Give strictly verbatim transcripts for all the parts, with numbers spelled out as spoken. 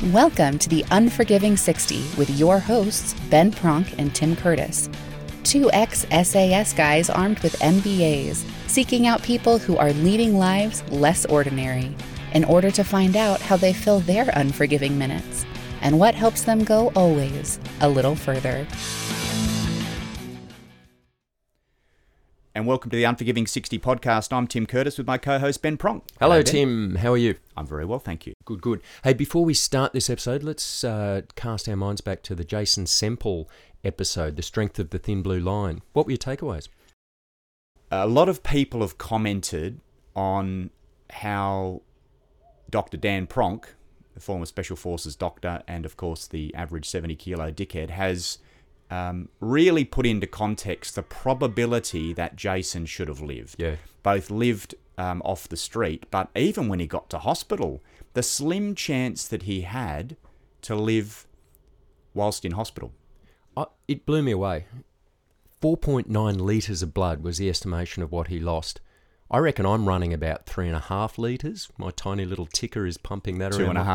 Welcome to the Unforgiving sixty with your hosts, Ben Pronk and Tim Curtis. Two ex-S A S guys armed with M B As, seeking out people who are leading lives less ordinary, in order to find out how they fill their unforgiving minutes, and what helps them go always a little further. And welcome to the Unforgiving sixty podcast. I'm Tim Curtis with my co-host Ben Pronk. Hello, Hello Tim. How are you? I'm very well, thank you. Good, good. Hey, before we start this episode, let's uh, cast our minds back to the Jason Semple episode, The Strength of the Thin Blue Line. What were your takeaways? A lot of people have commented on how Doctor Dan Pronk, the former Special Forces doctor and, of course, the average seventy kilo dickhead, has um, really put into context the probability that Jason should have lived. Yeah. Both lived um, off the street, but even when he got to hospital, the slim chance that he had to live whilst in hospital. I, it blew me away. four point nine litres of blood was the estimation of what he lost. I reckon I'm running about three and a half litres. My tiny little ticker is pumping that Two around. and a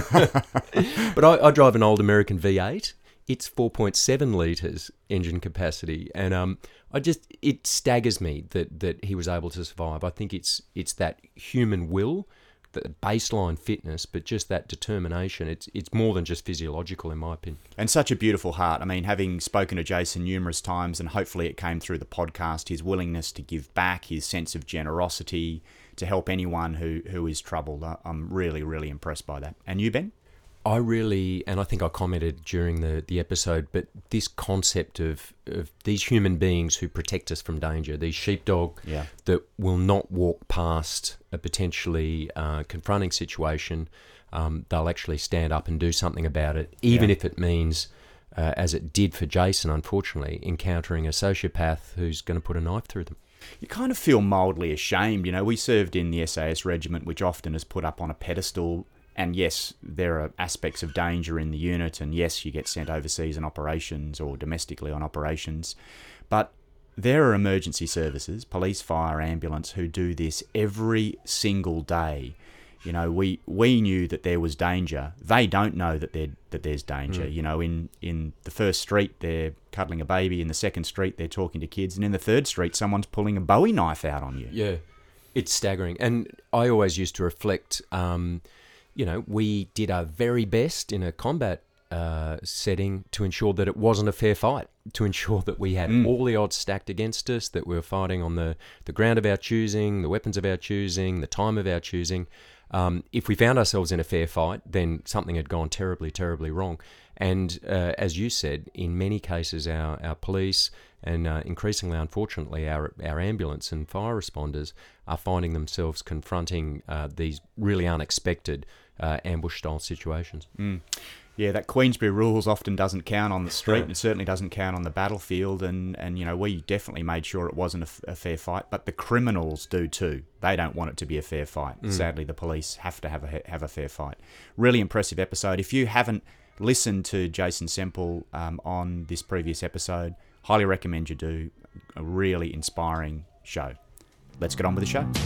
half. But I, I drive an old American V eight. It's four point seven litres engine capacity. And um, I just, it staggers me that, that he was able to survive. I think it's it's that human will, the baseline fitness, but just that determination. It's it's more than just physiological, in my opinion. And such a beautiful heart. I mean, having spoken to Jason numerous times, and hopefully it came through the podcast, his willingness to give back, his sense of generosity to help anyone who, who is troubled. I'm really, really impressed by that. And you, Ben? I really, and I think I commented during the, the episode, but this concept of, of these human beings who protect us from danger, these sheepdog yeah. that will not walk past a potentially uh, confronting situation, um, they'll actually stand up and do something about it, even yeah. if it means, uh, as it did for Jason, unfortunately, encountering a sociopath who's going to put a knife through them. You kind of feel mildly ashamed. You know, we served in the S A S regiment, which often is put up on a pedestal. And yes, there are aspects of danger in the unit, and yes, you get sent overseas on operations or domestically on operations. But there are emergency services, police, fire, ambulance, who do this every single day. You know, we we knew that there was danger. They don't know that there that there's danger. Mm. You know, in, in the first street, they're cuddling a baby. In the second street, they're talking to kids. And in the third street, someone's pulling a Bowie knife out on you. Yeah, it's staggering. And I always used to reflect... Um, You know, we did our very best in a combat uh, setting to ensure that it wasn't a fair fight, to ensure that we had mm. all the odds stacked against us, that we were fighting on the, the ground of our choosing, the weapons of our choosing, the time of our choosing. Um, if we found ourselves in a fair fight, then something had gone terribly, terribly wrong. And uh, as you said, in many cases, our, our police and uh, increasingly, unfortunately, our our ambulance and fire responders are finding themselves confronting uh, these really unexpected uh, ambush-style situations. Mm. Yeah, that Queensberry rules often doesn't count on the street, and it certainly doesn't count on the battlefield, and, and you know, we definitely made sure it wasn't a, f- a fair fight, but the criminals do too. They don't want it to be a fair fight. Mm. Sadly, the police have to have a have a fair fight. Really impressive episode. If you haven't listened to Jason Semple um, on this previous episode, highly recommend you do. A really inspiring show. Let's get on with the show.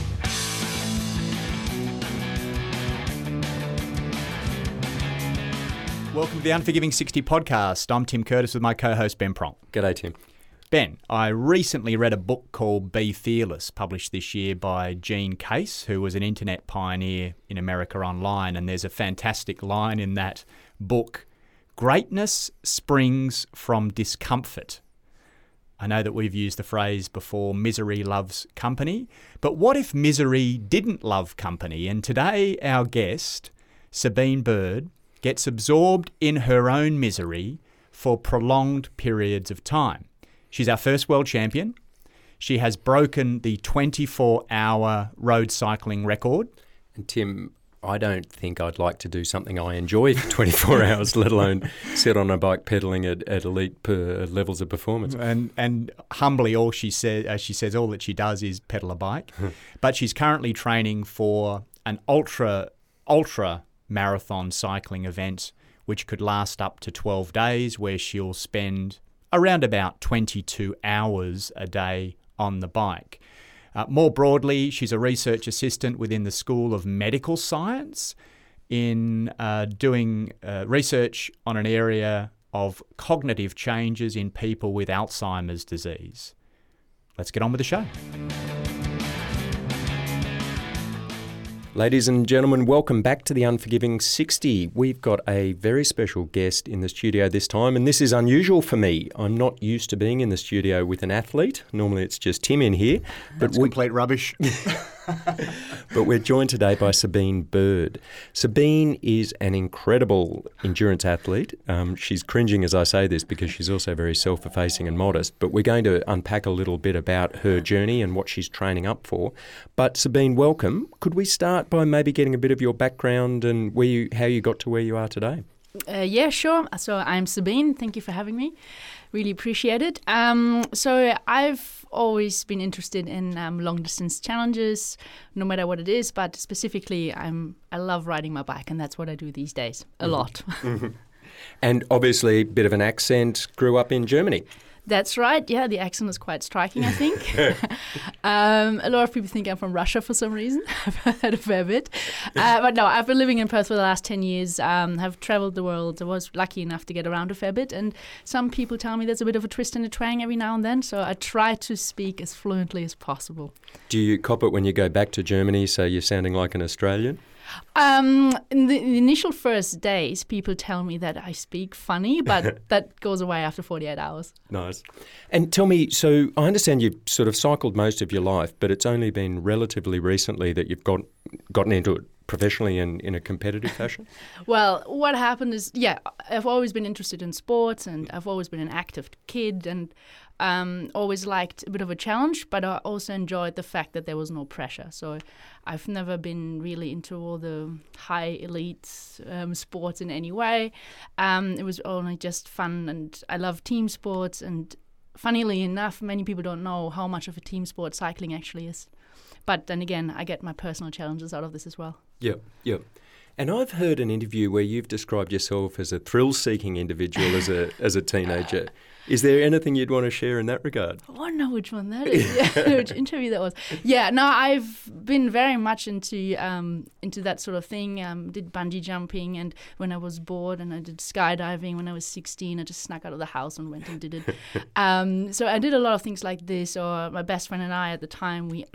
Welcome to the Unforgiving sixty podcast. I'm Tim Curtis with my co-host Ben Pronk. G'day, Tim. Ben, I recently read a book called Be Fearless, published this year by Gene Case, who was an internet pioneer in America Online, and there's a fantastic line in that book: greatness springs from discomfort. I know that we've used the phrase before, misery loves company, but what if misery didn't love company? And today our guest, Sabine Bird, gets absorbed in her own misery for prolonged periods of time. She's our first world champion. She has broken the twenty-four hour road cycling record. And Tim, I don't think I'd like to do something I enjoy for twenty-four hours, let alone sit on a bike pedaling at, at elite per levels of performance. And and humbly, all she says, as she says, all that she does is pedal a bike. But she's currently training for an ultra ultra marathon cycling event, which could last up to twelve days, where she'll spend around about twenty-two hours a day on the bike. Uh, more broadly, she's a research assistant within the School of Medical Science in uh, doing uh, research on an area of cognitive changes in people with Alzheimer's disease. Let's get on with the show. Ladies and gentlemen, welcome back to the Unforgiving sixty. We've got a very special guest in the studio this time, and this is unusual for me. I'm not used to being in the studio with an athlete. Normally it's just Tim in here. That's but we... complete rubbish. But we're joined today by Sabine Bird. Sabine is an incredible endurance athlete. Um, she's cringing as I say this because she's also very self-effacing and modest. But we're going to unpack a little bit about her journey and what she's training up for. But Sabine, welcome. Could we start by maybe getting a bit of your background and where you, how you got to where you are today? Uh, yeah, sure. So I'm Sabine. Thank you for having me. Really appreciate it. Um, so I've always been interested in um, long distance challenges, no matter what it is. But specifically, I'm I love riding my bike, and that's what I do these days a mm-hmm. lot. Mm-hmm. And obviously, a bit of an accent. Grew up in Germany. That's right. Yeah, the accent was quite striking, I think. um, a lot of people think I'm from Russia for some reason. I've heard a fair bit. Uh, but no, I've been living in Perth for the last ten years. Um, have travelled the world. I was lucky enough to get around a fair bit. And some people tell me there's a bit of a twist and a twang every now and then. So I try to speak as fluently as possible. Do you cop it when you go back to Germany, so you're sounding like an Australian? Um, in the, the initial first days, people tell me that I speak funny, but that goes away after forty-eight hours. Nice. And tell me, so I understand you've sort of cycled most of your life, but it's only been relatively recently that you've got, gotten into it professionally and in a competitive fashion? Well, what happened is, yeah, I've always been interested in sports and I've always been an active kid and um, always liked a bit of a challenge, but I also enjoyed the fact that there was no pressure. So I've never been really into all the high elite um, sports in any way. Um, it was only just fun, and I love team sports. And funnily enough, many people don't know how much of a team sport cycling actually is. But then again, I get my personal challenges out of this as well. Yep, yep. And I've heard an interview where you've described yourself as a thrill-seeking individual as a as a teenager. Is there anything you'd want to share in that regard? I don't know which one that is. Yeah, which interview that was. Yeah, no, I've been very much into um, into that sort of thing. Um, did bungee jumping, and when I was bored, and I did skydiving when I was sixteen. I just snuck out of the house and went and did it. um, so I did a lot of things like this. Or my best friend and I at the time, we.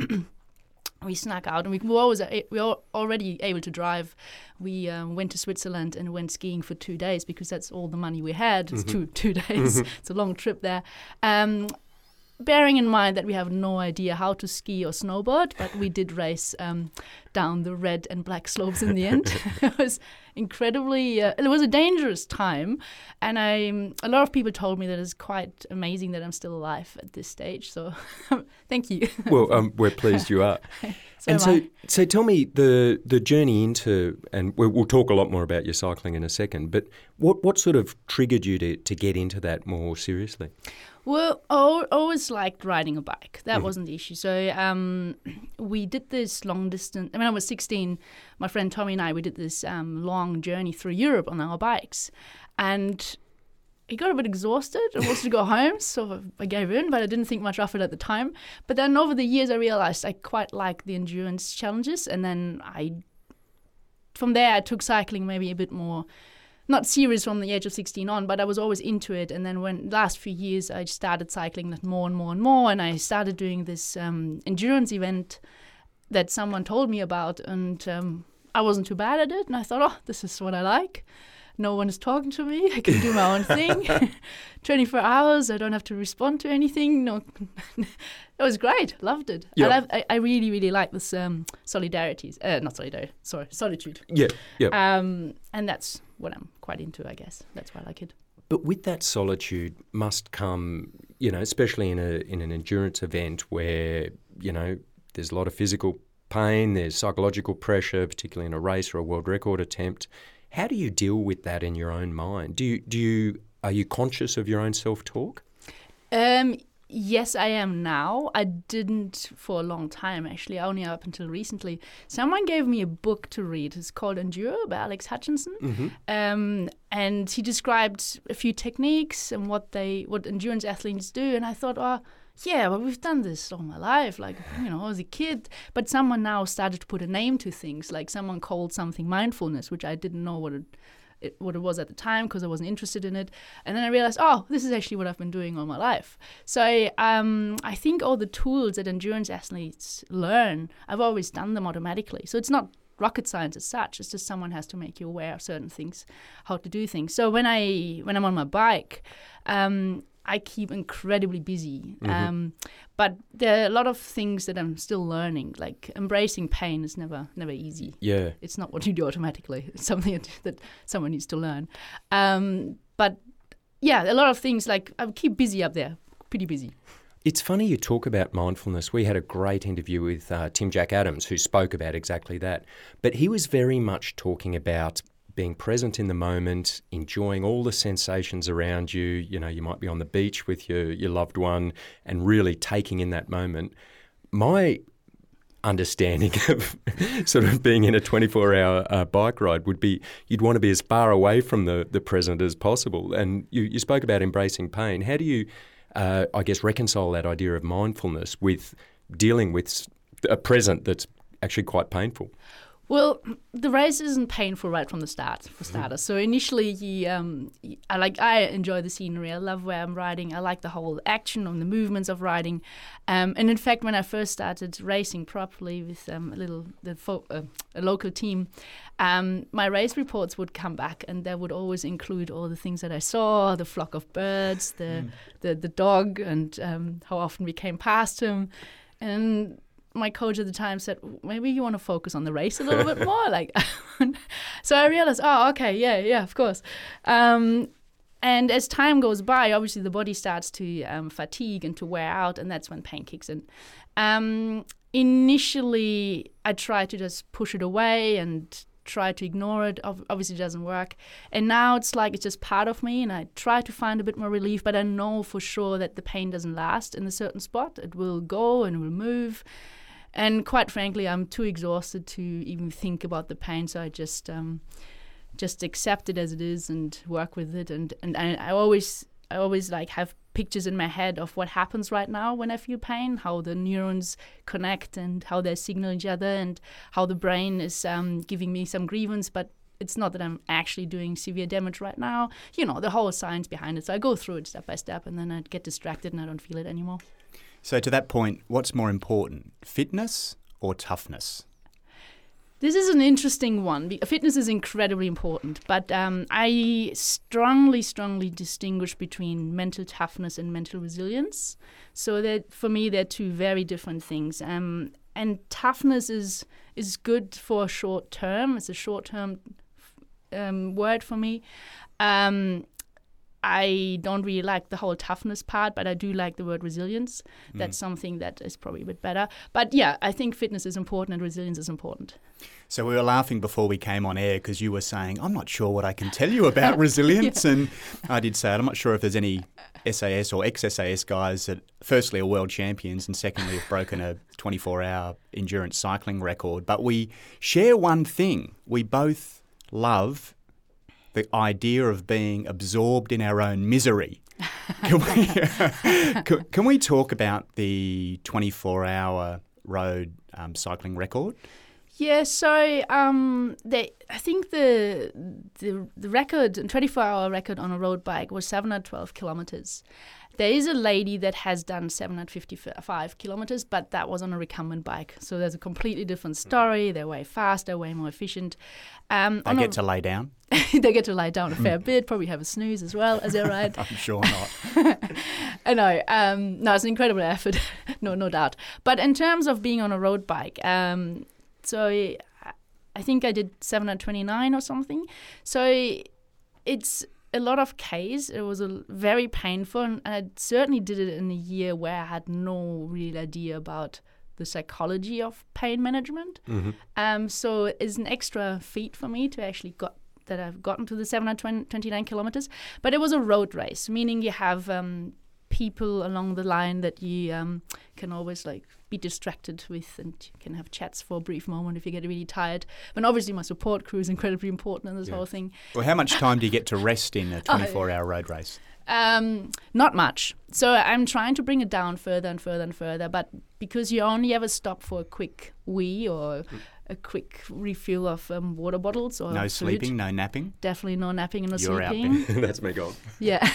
We snuck out, and we were always we were already able to drive. We um, went to Switzerland and went skiing for two days because that's all the money we had. It's mm-hmm. two two days. Mm-hmm. It's a long trip there. Um, bearing in mind that we have no idea how to ski or snowboard, but we did race um, down the red and black slopes in the end. It was incredibly, uh, it was a dangerous time. And I, a lot of people told me that it's quite amazing that I'm still alive at this stage. So thank you. Well, um, we're pleased you are. so and so, I. so tell me the, the journey into, and we'll, we'll talk a lot more about your cycling in a second, but what, what sort of triggered you to, to get into that more seriously? Well, I always liked riding a bike. That mm-hmm. wasn't the issue. So um, we did this long distance. I mean, I was sixteen. My friend Tommy and I, we did this um, long journey through Europe on our bikes. And he got a bit exhausted and wanted to go home. So I gave in, but I didn't think much of it at the time. But then over the years, I realized I quite liked the endurance challenges. And then I, from there, I took cycling maybe a bit more not serious from the age of sixteen on, but I was always into it. And then when last few years, I started cycling more and more and more. And I started doing this um, endurance event that someone told me about. And um, I wasn't too bad at it. And I thought, oh, this is what I like. No one is talking to me. I can do my own thing. twenty-four hours. I don't have to respond to anything. No, it was great. Loved it. Yep. I, love, I, I really, really like this um, solidarity. Uh, not solidarity. Sorry, solitude. Yeah, yeah. Um, and that's what I'm quite into, I guess. That's why I like it. But with that solitude must come, you know, especially in a in an endurance event where, you know, there's a lot of physical pain, there's psychological pressure, particularly in a race or a world record attempt. How do you deal with that in your own mind? Do you do you are you conscious of your own self-talk? Um, yes, I am now. I didn't for a long time, actually, only up until recently. Someone gave me a book to read. It's called Endure by Alex Hutchinson. Mm-hmm. Um, and he described a few techniques and what they what endurance athletes do. And I thought, oh, yeah, well, we've done this all my life, like, you know, as a kid. But someone now started to put a name to things, like someone called something mindfulness, which I didn't know what it, it what it was at the time because I wasn't interested in it. And then I realized, oh, this is actually what I've been doing all my life. So I, um, I think all the tools that endurance athletes learn, I've always done them automatically. So it's not rocket science as such. It's just someone has to make you aware of certain things, how to do things. So when I when I'm on my bike, um, I keep incredibly busy. Mm-hmm. Um, but there are a lot of things that I'm still learning. Like embracing pain is never never easy. Yeah, it's not what you do automatically. It's something that, that someone needs to learn. Um, but yeah, a lot of things. Like I keep busy up there, pretty busy. It's funny you talk about mindfulness. We had a great interview with uh, Tim Jack Adams, who spoke about exactly that. But he was very much talking about being present in the moment, enjoying all the sensations around you. You know, you might be on the beach with your, your loved one and really taking in that moment. My understanding of sort of being in a twenty-four hour uh, bike ride would be you'd want to be as far away from the, the present as possible. And you, you spoke about embracing pain. How do you... Uh, I guess, reconcile that idea of mindfulness with dealing with a present that's actually quite painful? Well, the race isn't painful right from the start, for starters. So initially, you, um, I like I enjoy the scenery. I love where I'm riding. I like the whole action and the movements of riding. Um, and in fact, when I first started racing properly with um, a little the fo- uh, a local team, um, my race reports would come back, and they would always include all the things that I saw: the flock of birds, the mm. the, the dog, and um, how often we came past him, and my coach at the time said, maybe you want to focus on the race a little bit more. Like, so I realized, oh, okay, yeah, yeah, of course. Um, and as time goes by, obviously the body starts to um, fatigue and to wear out, and that's when pain kicks in. Um, initially, I tried to just push it away and try to ignore it. Obviously, it doesn't work. And now it's like it's just part of me, and I try to find a bit more relief, but I know for sure that the pain doesn't last in a certain spot. It will go and will move. And quite frankly, I'm too exhausted to even think about the pain, so I just um, just accept it as it is and work with it. And, and I, I always I always like have pictures in my head of what happens right now when I feel pain, how the neurons connect and how they signal each other, and how the brain is um, giving me some grievance, but it's not that I'm actually doing severe damage right now. You know, the whole science behind it. So I go through it step by step, and then I get distracted and I don't feel it anymore. So to that point, what's more important, fitness or toughness? This is an interesting one. Fitness is incredibly important, but um, I strongly, strongly distinguish between mental toughness and mental resilience. So that for me, they're two very different things. Um, and toughness is is good for short term. It's a short term um, word for me. Um, I don't really like the whole toughness part, but I do like the word resilience. Mm. That's something that is probably a bit better. But yeah, I think fitness is important and resilience is important. So we were laughing before we came on air because you were saying, I'm not sure what I can tell you about resilience. Yeah. And I did say, I'm not sure if there's any S A S or ex-S A S guys that firstly are world champions and secondly have broken a twenty-four hour endurance cycling record. But we share one thing. We both love the idea of being absorbed in our own misery. Can we, can, can we talk about the twenty-four hour road um, cycling record? Yeah, so um, they, I think the the the record, twenty-four hour record on a road bike was seven hundred twelve kilometers. There is a lady that has done seven hundred fifty-five kilometers, but that was on a recumbent bike. So there's a completely different story. They're way faster, way more efficient. Um, they get a, to lay down? They get to lie down a fair bit, probably have a snooze as well as they ride. I'm sure not. I know. Um, no, it's an incredible effort, no no doubt. But in terms of being on a road bike, um, so I think I did seven hundred twenty-nine or something. So it's a lot of Ks. It was a very painful, and I certainly did it in a year where I had no real idea about the psychology of pain management. Mm-hmm. Um, so it's an extra feat for me to actually got that I've gotten to the seven hundred twenty-nine kilometers. But it was a road race, meaning you have um, people along the line that you um, can always like be distracted with, and you can have chats for a brief moment if you get really tired. But obviously my support crew is incredibly important in this Yeah. whole thing. Well, how much time do you get to rest in a twenty-four hour road race? Um, not much. So I'm trying to bring it down further and further and further. But because you only ever stop for a quick wee or mm. a quick refill of um, water bottles or No food. sleeping, no napping? Definitely no napping and no You're sleeping. out That's me gone. Yeah.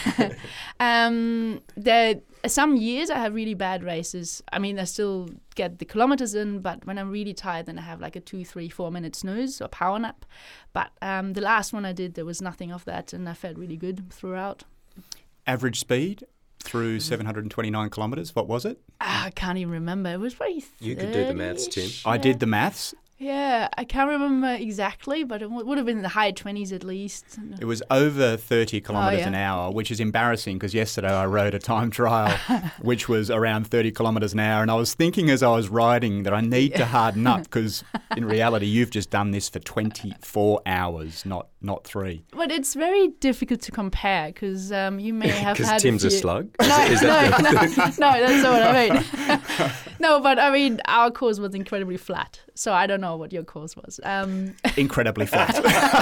um, there some years I have really bad races. I mean, I still get the kilometers in, but when I'm really tired, then I have like a two, three, four minute snooze or power nap. But um, the last one I did, there was nothing of that, and I felt really good throughout. Average speed through seven hundred twenty-nine kilometres, what was it? Ah, I can't even remember. It was probably You could do the maths, Tim. thirty-ish, I yeah. did the maths. Yeah, I can't remember exactly, but it w- would have been in the high twenties at least. It was over thirty kilometres Oh, yeah. an hour, which is embarrassing because yesterday I rode a time trial which was around thirty kilometres an hour, and I was thinking as I was riding that I need to harden up because in reality you've just done this for twenty-four hours, not not three. But it's very difficult to compare because um, you may have Because had Tim's a, a, few... slug? No, Is that no, no, no, that's not what I mean. No, but I mean, our course was incredibly flat, so I don't know what your course was. Um, Incredibly flat.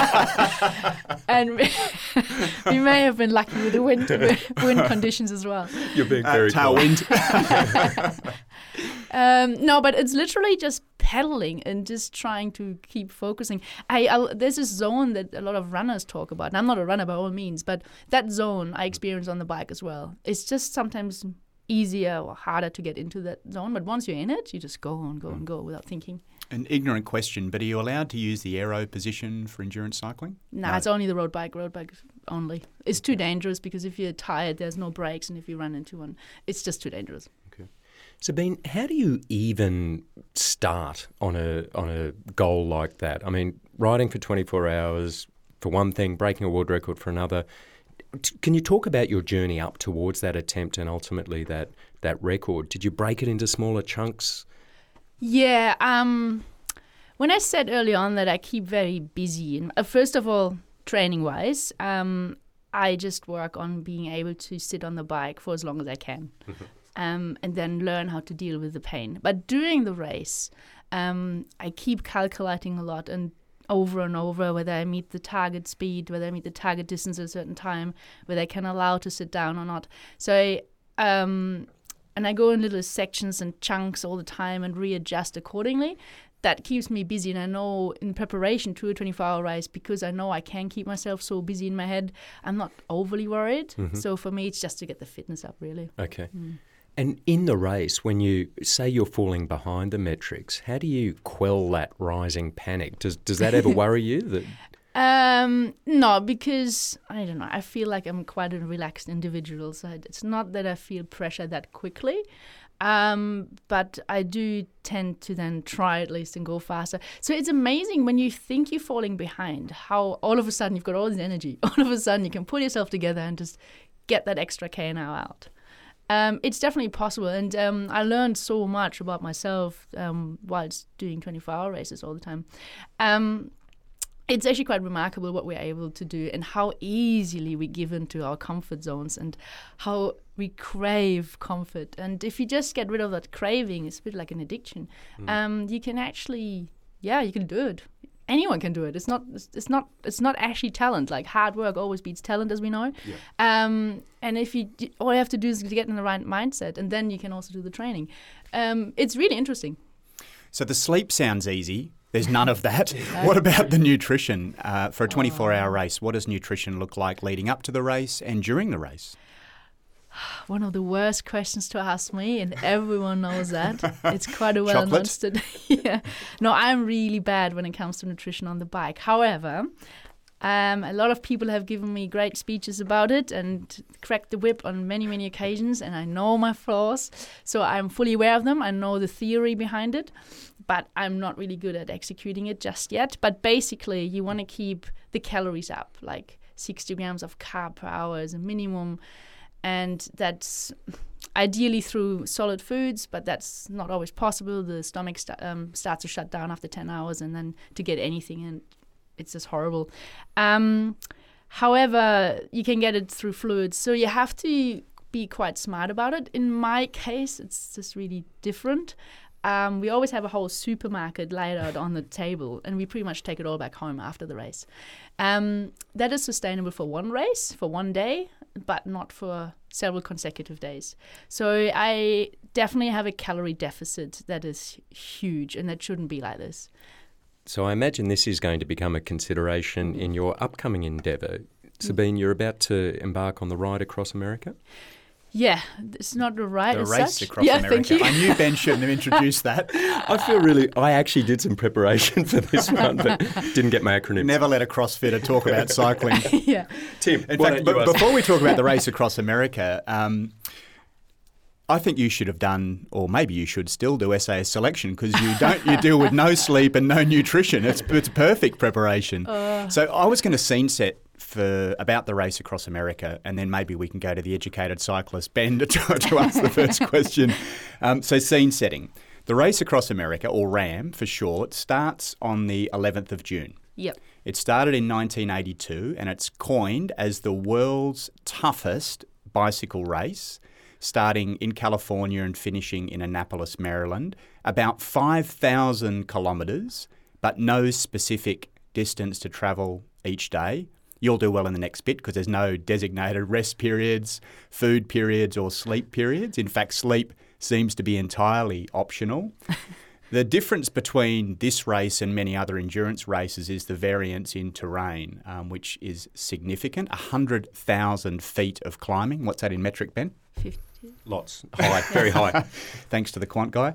and we, we may have been lucky with the wind, wind conditions as well. You're being Uh, very kind. tailwind. Um, no, but it's literally just pedaling and just trying to keep focusing. I, I there's this zone that a lot of runners talk about, and I'm not a runner by all means, but that zone I experience on the bike as well. It's just sometimes easier or harder to get into that zone, but once you're in it, you just go on, go and go without thinking. An ignorant question, but are you allowed to use the aero position for endurance cycling? Nah, No. it's only the road bike, road bike only. It's too dangerous because if you're tired, there's no brakes, and if you run into one, it's just too dangerous. Sabine, how do you even start on a on a goal like that? I mean, riding for twenty-four hours for one thing, breaking a world record for another. T- Can you talk about your journey up towards that attempt and ultimately that, that record? Did you break it into smaller chunks? Yeah, um, when I said early on that I keep very busy, and uh, first of all, training-wise, um, I just work on being able to sit on the bike for as long as I can. Um, and then learn how to deal with the pain. But during the race, um, I keep calculating a lot and over and over whether I meet the target speed, whether I meet the target distance at a certain time, whether I can allow to sit down or not. So I, um, and I go in little sections and chunks all the time and readjust accordingly. That keeps me busy, and I know in preparation to a twenty-four hour race, because I know I can keep myself so busy in my head, I'm not overly worried. Mm-hmm. So for me, it's just to get the fitness up, really. Okay. Mm. And in the race, when you say you're falling behind the metrics, how do you quell that rising panic? Does does that ever worry you? That Um, no, because I don't know. I feel like I'm quite a relaxed individual, so it's not that I feel pressure that quickly. Um, but I do tend to then try at least and go faster. So it's amazing when you think you're falling behind, how all of a sudden you've got all this energy. All of a sudden you can pull yourself together and just get that extra K an hour out. Um, it's definitely possible, and um, I learned so much about myself um, whilst doing twenty-four hour races all the time. Um, it's actually quite remarkable what we're able to do and how easily we give into our comfort zones and how we crave comfort. And if you just get rid of that craving, it's a bit like an addiction. Mm. Um, you can actually, yeah, you can do it. Anyone can do it. It's not. It's, it's not. It's not actually talent. Like hard work always beats talent, as we know. Yeah. Um, and if you, all you have to do is to get in the right mindset, and then you can also do the training. Um, it's really interesting. So the sleep sounds easy. There's none of that. What about the nutrition uh, for a twenty-four hour race? What does nutrition look like leading up to the race and during the race? One of the worst questions to ask me, and everyone knows that. It's quite a well understood. Yeah. No, I'm really bad when it comes to nutrition on the bike. However, um, a lot of people have given me great speeches about it and cracked the whip on many, many occasions, and I know my flaws, so I'm fully aware of them. I know the theory behind it, but I'm not really good at executing it just yet. But basically, you want to keep the calories up, like sixty grams of carb per hour is a minimum. And that's ideally through solid foods, but that's not always possible. The stomach st- um, starts to shut down after ten hours, and then to get anything in, it's just horrible. Um, however, you can get it through fluids. So you have to be quite smart about it. In my case, it's just really different. Um, we always have a whole supermarket laid out on the table, and we pretty much take it all back home after the race. Um, that is sustainable for one race, for one day, but not for several consecutive days. So I definitely have a calorie deficit that is huge, and that shouldn't be like this. So I imagine this is going to become a consideration in your upcoming endeavour. Sabine, you're about to embark on the ride across America? Yeah, it's not the ride The as race such. across yeah, America. Thank you. I knew Ben shouldn't have introduced that. I feel really... I actually did some preparation for this one, but didn't get my acronyms. Never let a CrossFitter talk about cycling. yeah. Tim, In why fact, don't you b- ask- before we talk about the race across America, um, I think you should have done, or maybe you should still do S A S selection, because you don't. You deal with no sleep and no nutrition. It's it's perfect preparation. Uh. So I was going to scene set for about the race across America, and then maybe we can go to the educated cyclist Ben to, to ask the first question. Um, so scene setting. The race across America, or RAM for short, starts on the eleventh of June. Yep. It started in nineteen eighty-two, and it's coined as the world's toughest bicycle race, starting in California and finishing in Annapolis, Maryland. About five thousand kilometres, but no specific distance to travel each day. You'll do well in the next bit because there's no designated rest periods, food periods or sleep periods. In fact, sleep seems to be entirely optional. The difference between this race and many other endurance races is the variance in terrain, um, which is significant. one hundred thousand feet of climbing. What's that in metric, Ben? fifty. Lots. High, very high. Thanks to the quant guy.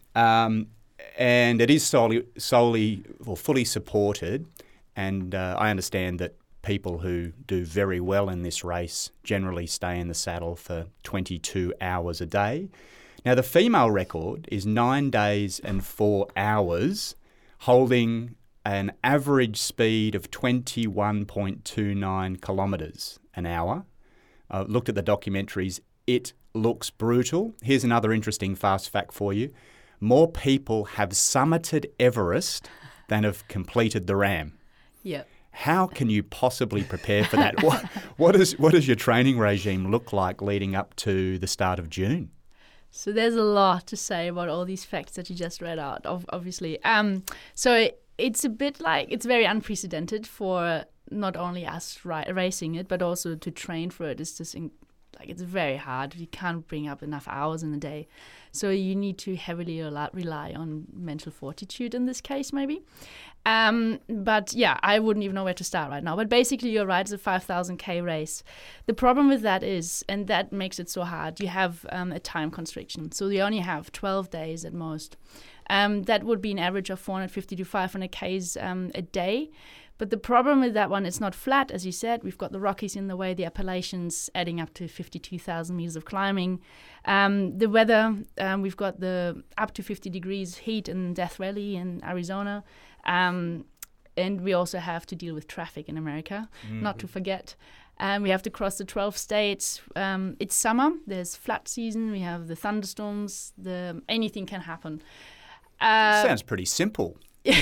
Um, and it is solely, solely or fully supported. And uh, I understand that people who do very well in this race generally stay in the saddle for twenty-two hours a day. Now, the female record is nine days and four hours, holding an average speed of twenty-one point two nine kilometres an hour. I uh, looked at the documentaries. It looks brutal. Here's another interesting fast fact for you. More people have summited Everest than have completed the RAM. Yep. How can you possibly prepare for that? what, what, is, what does your training regime look like leading up to the start of June? So there's a lot to say about all these facts that you just read out, obviously. Um, so it's a bit like, it's very unprecedented for not only us ri- racing it, but also to train for it. It's just in, like it's very hard. You can't bring up enough hours in a day. So you need to heavily rely on mental fortitude in this case, maybe. Um, but yeah, I wouldn't even know where to start right now. But basically, you're right, it's a five thousand K race. The problem with that is, and that makes it so hard, you have um, a time constriction. So you only have twelve days at most. Um, that would be an average of four hundred fifty to five hundred Ks um, a day. But the problem with that one, it's not flat, as you said. We've got the Rockies in the way, the Appalachians adding up to fifty-two thousand meters of climbing. Um, the weather, um, we've got the up to fifty degrees heat in Death Valley in Arizona. Um, and we also have to deal with traffic in America, mm-hmm. not to forget. Um, we have to cross the twelve states. Um, it's summer. There's flat season. We have the thunderstorms. The anything can happen. Uh, Sounds pretty simple.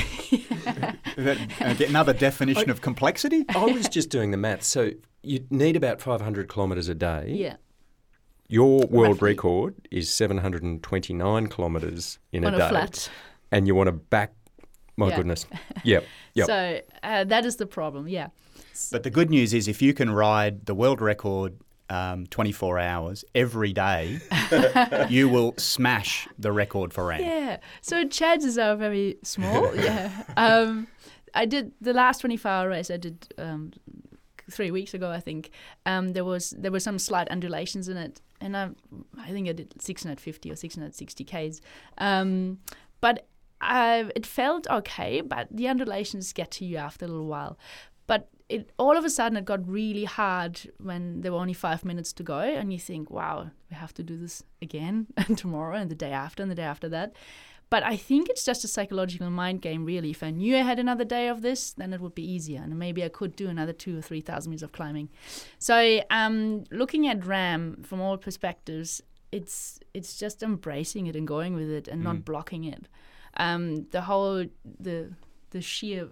that, uh, get another definition I, of complexity? I was just doing the maths. So you need about five hundred kilometres a day. Yeah. Your world Roughly. record is seven hundred twenty-nine kilometres in On a day. a flat. And you want to back... My yeah. goodness. Yep. Yep. So uh, that is the problem, yeah. But the good news is if you can ride the world record um, twenty-four hours every day, you will smash the record for RAM. Yeah. So chances are very small. yeah. Um, I did the last twenty-four hour race. I did um, three weeks ago. I think um, there was there were some slight undulations in it, and I I think I did six hundred fifty or six hundred sixty Ks. Um, but I, it felt okay, but the undulations get to you after a little while. But it all of a sudden it got really hard when there were only five minutes to go, and you think, wow, we have to do this again and tomorrow and the day after and the day after that. But I think it's just a psychological mind game, really. If I knew I had another day of this, then it would be easier, and maybe I could do another two or three thousand meters of climbing. So, um, looking at RAM from all perspectives, it's it's just embracing it and going with it and mm. not blocking it. Um, the whole the the sheer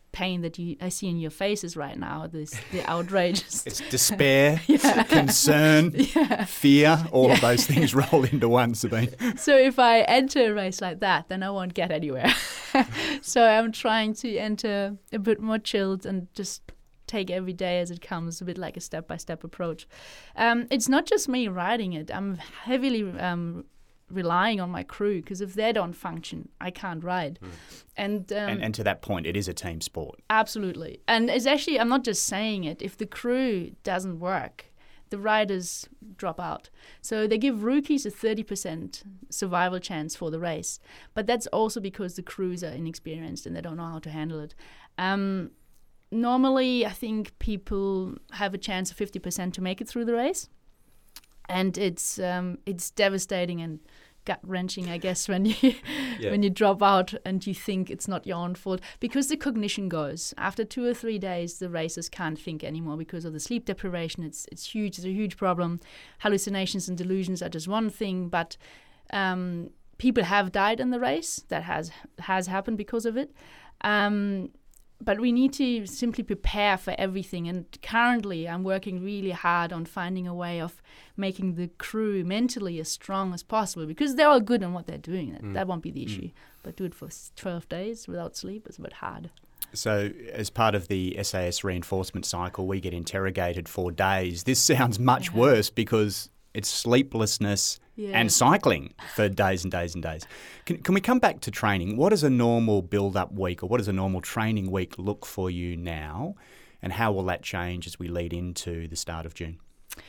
pain that you I see in your faces right now, this the outrageous. It's despair, concern, yeah. fear, all yeah. of those things roll into one, Sabine. So if I enter a race like that, then I won't get anywhere. So I'm trying to enter a bit more chilled and just take every day as it comes, a bit like a step-by-step approach. Um, it's not just me riding it. I'm heavily um, relying on my crew, because if they don't function, I can't ride. Mm. And, um, and and to that point, it is a team sport. Absolutely. And it's actually, I'm not just saying it, if the crew doesn't work, the riders drop out. So they give rookies a thirty percent survival chance for the race. But that's also because the crews are inexperienced and they don't know how to handle it. Um, normally, I think people have a chance of fifty percent to make it through the race. And it's um, it's devastating and gut-wrenching, I guess, when you yeah. when you drop out and you think it's not your own fault. Because the cognition goes. After two or three days, the racers can't think anymore because of the sleep deprivation. It's it's huge. It's a huge problem. Hallucinations and delusions are just one thing, but um, people have died in the race. That has has happened because of it. Um, But we need to simply prepare for everything. And currently, I'm working really hard on finding a way of making the crew mentally as strong as possible, because they're all good in what they're doing. That, mm. that won't be the issue. Mm. But do it for twelve days without sleep is a bit hard. So as part of the S A S reinforcement cycle, we get interrogated for days. This sounds much yeah. worse because it's sleeplessness yeah. and cycling for days and days and days. Can, can we come back to training? What does a normal build-up week, or what does a normal training week look for you now? And how will that change as we lead into the start of June?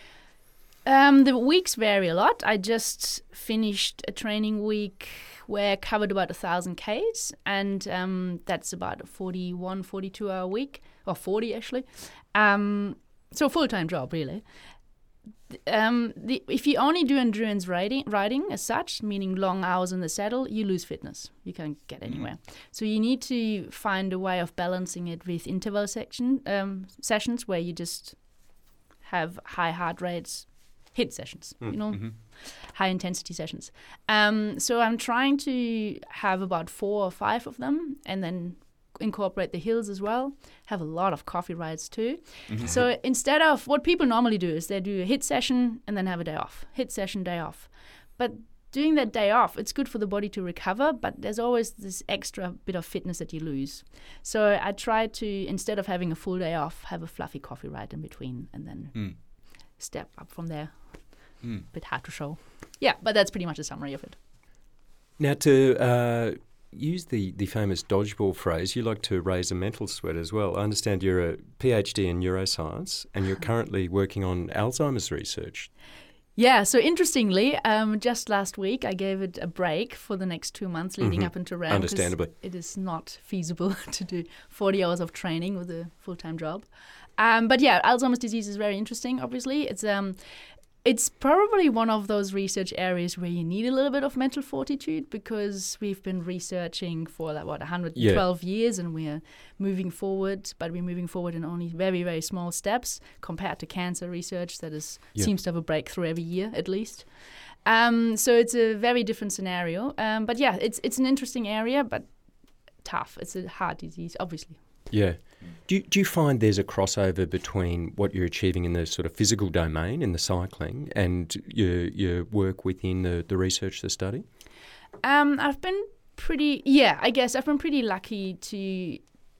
Um, the weeks vary a lot. I just finished a training week where I covered about one thousand kays, and um, that's about a forty-one, forty-two hour week, or forty actually. Um, so a full-time job, really. Um, the, if you only do endurance riding, riding as such, meaning long hours in the saddle, you lose fitness. You can't get anywhere. Mm. So you need to find a way of balancing it with interval section um, sessions where you just have high heart rates, hit sessions, mm. you know, mm-hmm. high intensity sessions. Um, so I'm trying to have about four or five of them, and then incorporate the hills as well, have a lot of coffee rides too. Mm-hmm. So instead of what people normally do is they do a hit session and then have a day off, hit session, day off. But doing that day off, it's good for the body to recover, but there's always this extra bit of fitness that you lose. So I try to, instead of having a full day off, have a fluffy coffee ride in between and then mm. step up from there. Mm. Bit hard to show. Yeah, but that's pretty much a summary of it. Now to uh, use the, the famous dodgeball phrase, you like to raise a mental sweat as well. I understand you're a PhD in neuroscience and you're currently working on Alzheimer's research. Yeah, so interestingly, um, just last week I gave it a break for the next two months leading mm-hmm. up into R A M. Understandably. It is not feasible to do forty hours of training with a full-time job. Um, but yeah, Alzheimer's disease is very interesting, obviously. It's um, it's probably one of those research areas where you need a little bit of mental fortitude, because we've been researching for like, what, one hundred twelve yeah. years, and we're moving forward, but we're moving forward in only very, very small steps compared to cancer research that is yeah. seems to have a breakthrough every year at least. Um, so it's a very different scenario. Um, but yeah, it's it's an interesting area, but tough. It's a hard disease, obviously. Yeah. Do you, do you find there's a crossover between what you're achieving in the sort of physical domain, in the cycling, and your your work within the, the research, the study? Um, I've been pretty, yeah, I guess I've been pretty lucky to,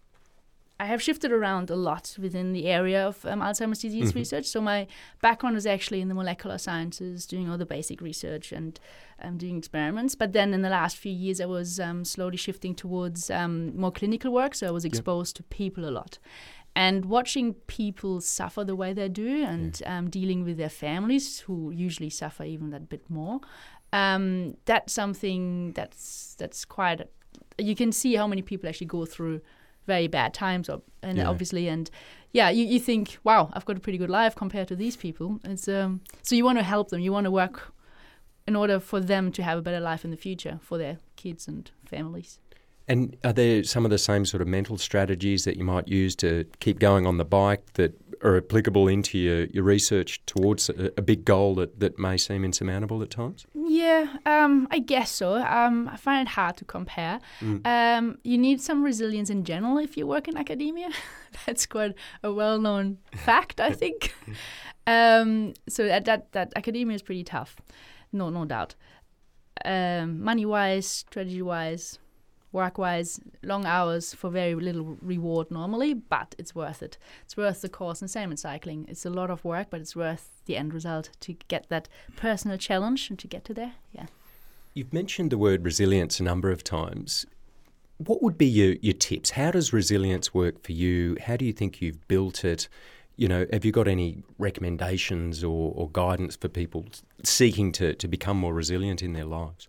I have shifted around a lot within the area of um, Alzheimer's disease mm-hmm. research. So my background was actually in the molecular sciences, doing all the basic research and um, doing experiments. But then in the last few years, I was um, slowly shifting towards um, more clinical work. So I was exposed yep. to people a lot. And watching people suffer the way they do, and yeah. um, dealing with their families, who usually suffer even that bit more, um, that's something that's that's quite, you can see how many people actually go through very bad times, or, and yeah. obviously, and yeah, you, you think, wow, I've got a pretty good life compared to these people. It's um, so you want to help them, you want to work in order for them to have a better life in the future for their kids and families. And are there some of the same sort of mental strategies that you might use to keep going on the bike that are applicable into your, your research towards a, a big goal that, that may seem insurmountable at times? Yeah, Yeah, um, I guess so. Um, I find it hard to compare. Mm. Um, you need some resilience in general if you work in academia. That's quite a well-known fact, I think. um, so that, that that academia is pretty tough, no no doubt. Um, money-wise, strategy-wise, work-wise, long hours for very little reward normally, but it's worth it. It's worth the course, and same in cycling. It's a lot of work, but it's worth the end result to get that personal challenge and to get to there. Yeah. You've mentioned the word resilience a number of times. What would be your, your tips? How does resilience work for you? How do you think you've built it? You know, have you got any recommendations or, or guidance for people seeking to, to become more resilient in their lives?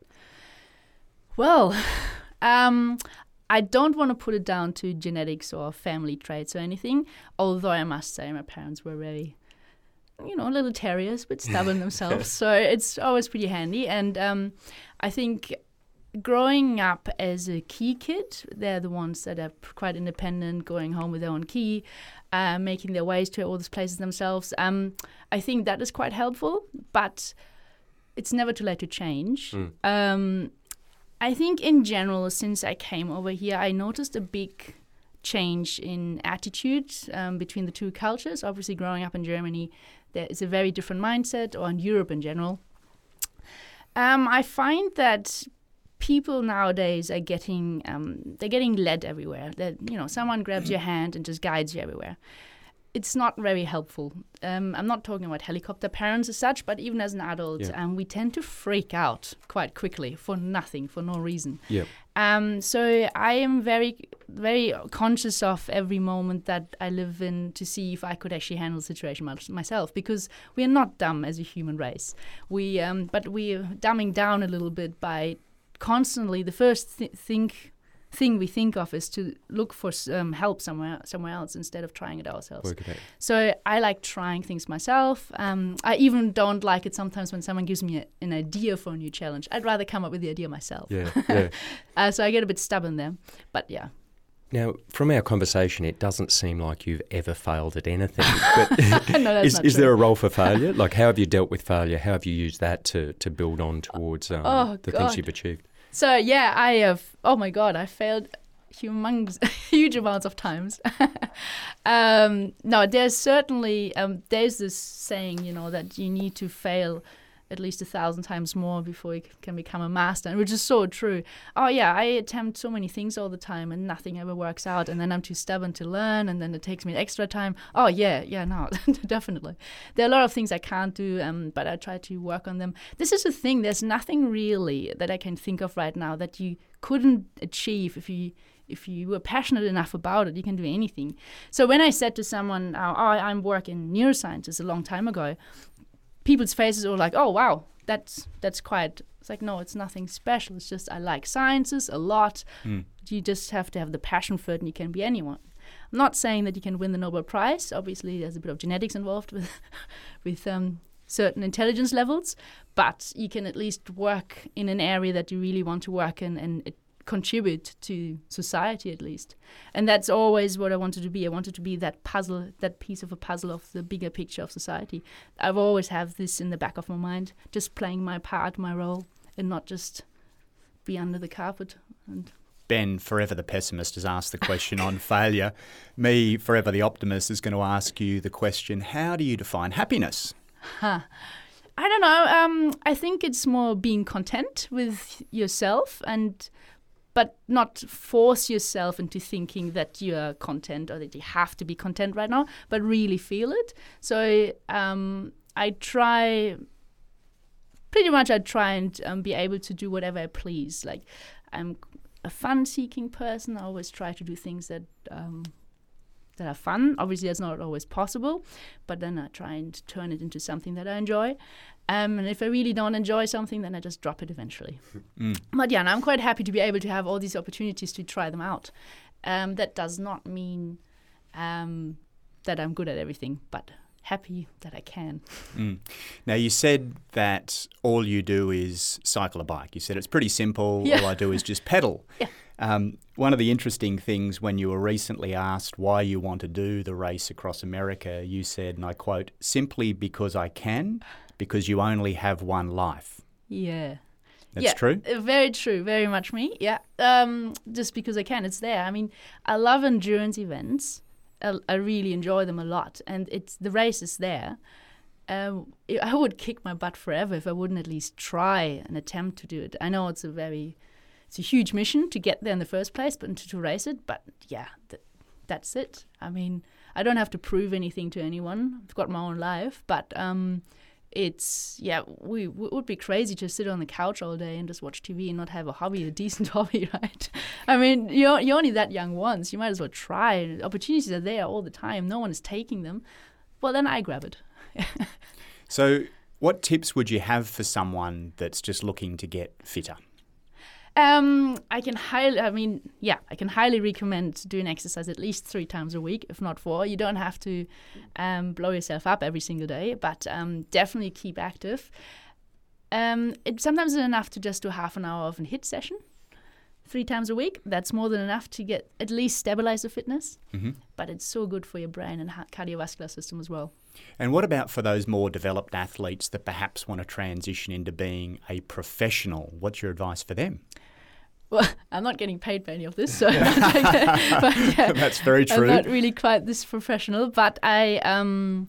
Well, um, I don't want to put it down to genetics or family traits or anything, although I must say my parents were very, you know, little terriers, but stubborn themselves. So it's always pretty handy. And um, I think growing up as a key kid, they're the ones that are quite independent, going home with their own key, uh, making their ways to all these places themselves. Um, I think that is quite helpful, but it's never too late to change. Mm. Um, I think in general, since I came over here, I noticed a big change in attitude um, between the two cultures. Obviously, growing up in Germany, there is a very different mindset, or in Europe in general. Um, I find that people nowadays are getting um, they're getting led everywhere. That you know, someone grabs your hand and just guides you everywhere. It's not very helpful. Um, I'm not talking about helicopter parents as such, but even as an adult, yeah. um, we tend to freak out quite quickly for nothing, for no reason. Yeah. Um, so I am very, very conscious of every moment that I live in to see if I could actually handle the situation my, myself, because we are not dumb as a human race. We, um, but we are dumbing down a little bit by constantly the first th- think. thing we think of is to look for um, help somewhere somewhere else instead of trying it ourselves. Work it out. So I like trying things myself. Um, I even don't like it sometimes when someone gives me a, an idea for a new challenge. I'd rather come up with the idea myself. Yeah, yeah. uh, so I get a bit stubborn there. But yeah. Now, from our conversation, it doesn't seem like you've ever failed at anything. But no, that's is, not is true. there a role for failure? Like, how have you dealt with failure? How have you used that to, to build on towards um, oh, the God. things you've achieved? So, yeah, I have, oh my God, I failed humongous, huge amounts of times. um, no, there's certainly, um, there's this saying, you know, that you need to fail at least a thousand times more before you can become a master, which is so true. Oh yeah, I attempt so many things all the time and nothing ever works out, and then I'm too stubborn to learn, and then it takes me extra time. Oh yeah, yeah, no, definitely. There are a lot of things I can't do, um, but I try to work on them. This is the thing, there's nothing really that I can think of right now that you couldn't achieve if you if you were passionate enough about it. You can do anything. So when I said to someone, oh, I'm working neuroscience a long time ago, people's faces were like, oh, wow, that's that's quite, it's like, no, it's nothing special. It's just I like sciences a lot. Mm. You just have to have the passion for it, and you can be anyone. I'm not saying that you can win the Nobel Prize. Obviously, there's a bit of genetics involved with with um, certain intelligence levels, but you can at least work in an area that you really want to work in, and it contribute to society at least. And that's always what I wanted to be. I wanted to be that puzzle, that piece of a puzzle of the bigger picture of society. I've always have this in the back of my mind, just playing my part, my role, and not just be under the carpet. And Ben, forever the pessimist, has asked the question on failure. Me, forever the optimist, is going to ask you the question, how do you define happiness? Huh. I don't know. Um, I think it's more being content with yourself, and but not force yourself into thinking that you're content or that you have to be content right now, but really feel it. So um, I try, pretty much I try and um, be able to do whatever I please. Like, I'm a fun-seeking person. I always try to do things that um, that are fun. Obviously, that's not always possible, but then I try and turn it into something that I enjoy. Um, and if I really don't enjoy something, then I just drop it eventually. Mm. But yeah, and I'm quite happy to be able to have all these opportunities to try them out. Um, that does not mean um, that I'm good at everything, but happy that I can. Mm. Now, you said that all you do is cycle a bike. You said it's pretty simple. Yeah. All I do is just pedal. Yeah. Um, one of the interesting things when you were recently asked why you want to do the race across America, you said, and I quote, simply because I can, because you only have one life. Yeah. That's yeah, true. uh, Very true. Very much me. Yeah. Um, just because I can, it's there. I mean, I love endurance events. I, I really enjoy them a lot, and it's the race is there. Um, I would kick my butt forever if I wouldn't at least try and attempt to do it. I know it's a very, it's a huge mission to get there in the first place, but to, to race it. But yeah, th- that's it. I mean, I don't have to prove anything to anyone. I've got my own life, but um, it's yeah, we, we would be crazy to sit on the couch all day and just watch T V and not have a hobby, a decent hobby, right? I mean, you're you're only that young once. You might as well try. Opportunities are there all the time. No one is taking them. Well, then I grab it. So what tips would you have for someone that's just looking to get fitter? Um, I can highly, I mean, yeah, I can highly recommend doing exercise at least three times a week, if not four. You don't have to um, blow yourself up every single day, but um, definitely keep active. Um, it sometimes it's enough to just do half an hour of a HIIT session. Three times a week, that's more than enough to get at least stabilize the fitness. Mm-hmm. But it's so good for your brain and ha- cardiovascular system as well. And what about for those more developed athletes that perhaps want to transition into being a professional? What's your advice for them? Well, I'm not getting paid for any of this, so but, yeah, that's very true. I'm not really quite this professional, but I, um,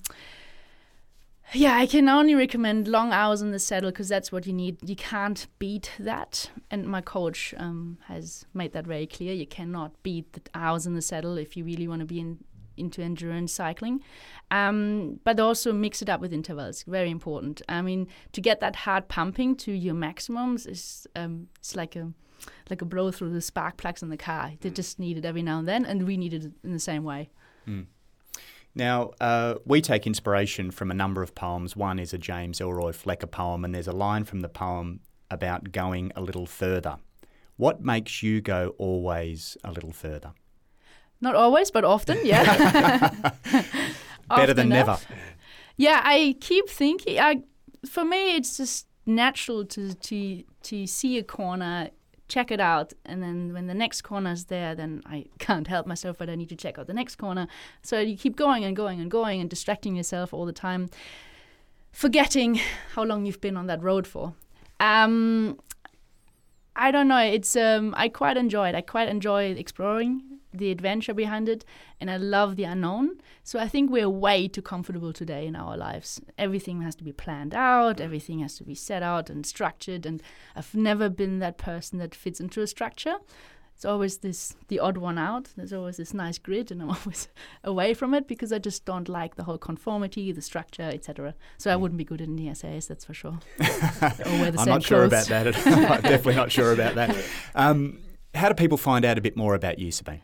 yeah, I can only recommend long hours in the saddle because that's what you need. You can't beat that, and my coach um, has made that very clear. You cannot beat the hours in the saddle if you really want to be in. into endurance cycling, um, but also mix it up with intervals. Very important. I mean, to get that heart pumping to your maximums is um, it's like a like a blow through the spark plugs in the car. They just need it every now and then, and we need it in the same way. Mm. Now, uh, we take inspiration from a number of poems. One is a James Elroy Flecker poem, and there's a line from the poem about going a little further. What makes you go always a little further? Not always, but often, yeah. Better than never. Yeah, I keep thinking. I, for me, it's just natural to to to see a corner, check it out, and then when the next corner is there, then I can't help myself, but I need to check out the next corner. So you keep going and going and going and distracting yourself all the time, forgetting how long you've been on that road for. Um, I don't know. It's um, I quite enjoy it. I quite enjoy exploring the adventure behind it, and I love the unknown. So I think we're way too comfortable today in our lives. Everything has to be planned out, everything has to be set out and structured, and I've never been that person that fits into a structure. It's always this the odd one out. There's always this nice grid, and I'm always away from it because I just don't like the whole conformity, the structure, et cetera. So I wouldn't be good in the S A S, that's for sure. Or wear the I'm same not sure clothes. about that. I'm definitely not sure about that. Um, how do people find out a bit more about you, Sabine?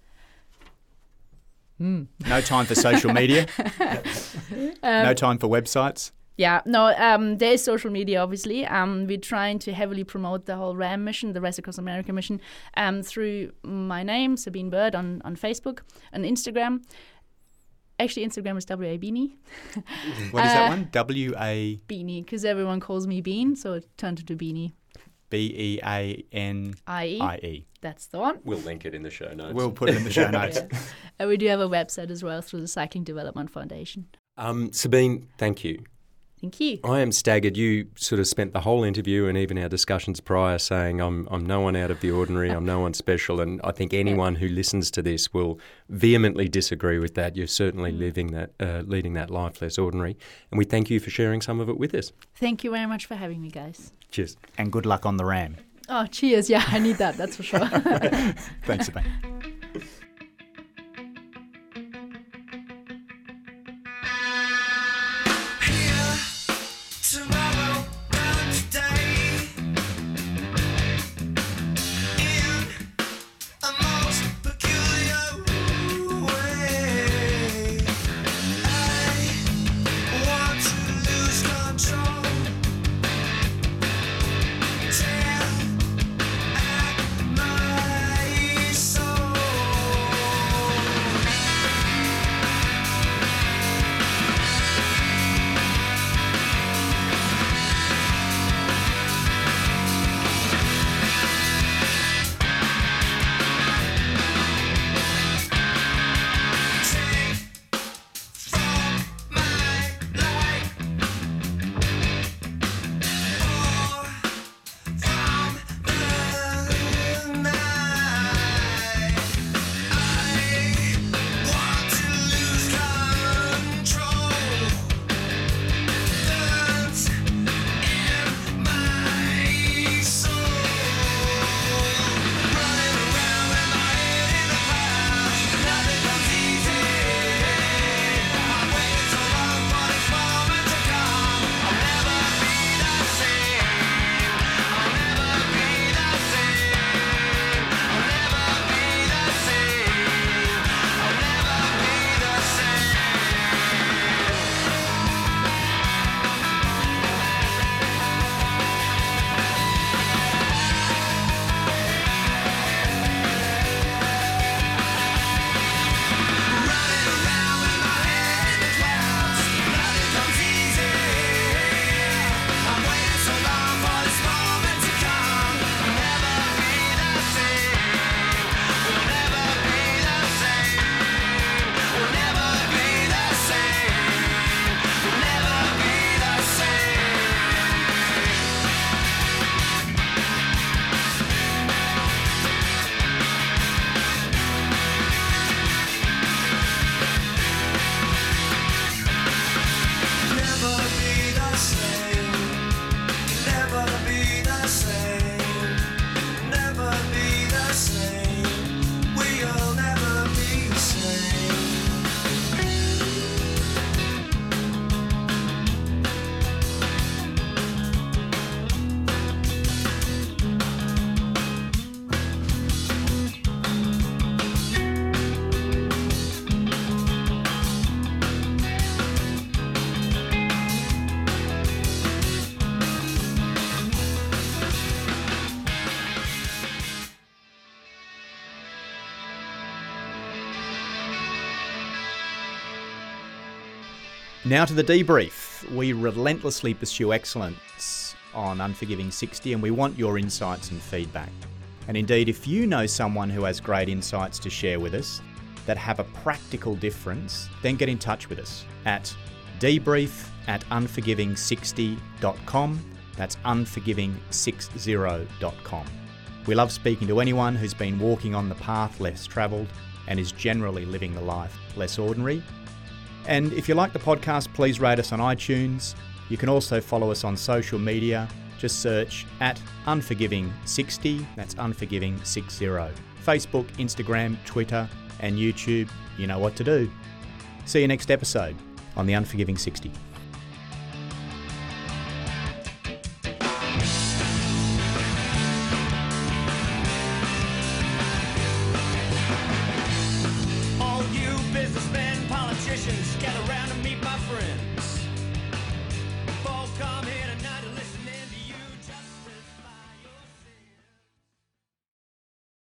Mm. No time for social media? um, no time for websites? Yeah, no, um, there is social media, obviously. Um, we're trying to heavily promote the whole RAM mission, the Race Across America mission, um, through my name, Sabine Bird, on, on Facebook and Instagram. Actually, Instagram is W A Beanie. What is uh, that one? W A... Beanie, because everyone calls me Bean, so it turned into Beanie. B E A N I E. I E. That's the one. We'll link it in the show notes. We'll put it in the show notes. Yeah. And we do have a website as well through the Cycling Development Foundation. Um, Sabine, thank you. Thank you. I am staggered. You sort of spent the whole interview and even our discussions prior saying I'm I'm no one out of the ordinary, I'm no one special, and I think anyone who listens to this will vehemently disagree with that. You're certainly living that, uh, leading that life less ordinary, and we thank you for sharing some of it with us. Thank you very much for having me, guys. Cheers. And good luck on the RAM. Oh, cheers. Yeah, I need that, that's for sure. Thanks, Sabine. Tear at my soul. Now to the debrief. We relentlessly pursue excellence on Unforgiving sixty, and we want your insights and feedback. And indeed, if you know someone who has great insights to share with us that have a practical difference, then get in touch with us at debrief at unforgiving sixty dot com. That's unforgiving sixty dot com. We love speaking to anyone who's been walking on the path less travelled and is generally living the life less ordinary. And if you like the podcast, please rate us on iTunes. You can also follow us on social media. Just search at unforgiving sixty. That's unforgiving sixty. Facebook, Instagram, Twitter, and YouTube. You know what to do. See you next episode on the Unforgiving sixty. All you businessmen, politicians, gather around and meet my friend.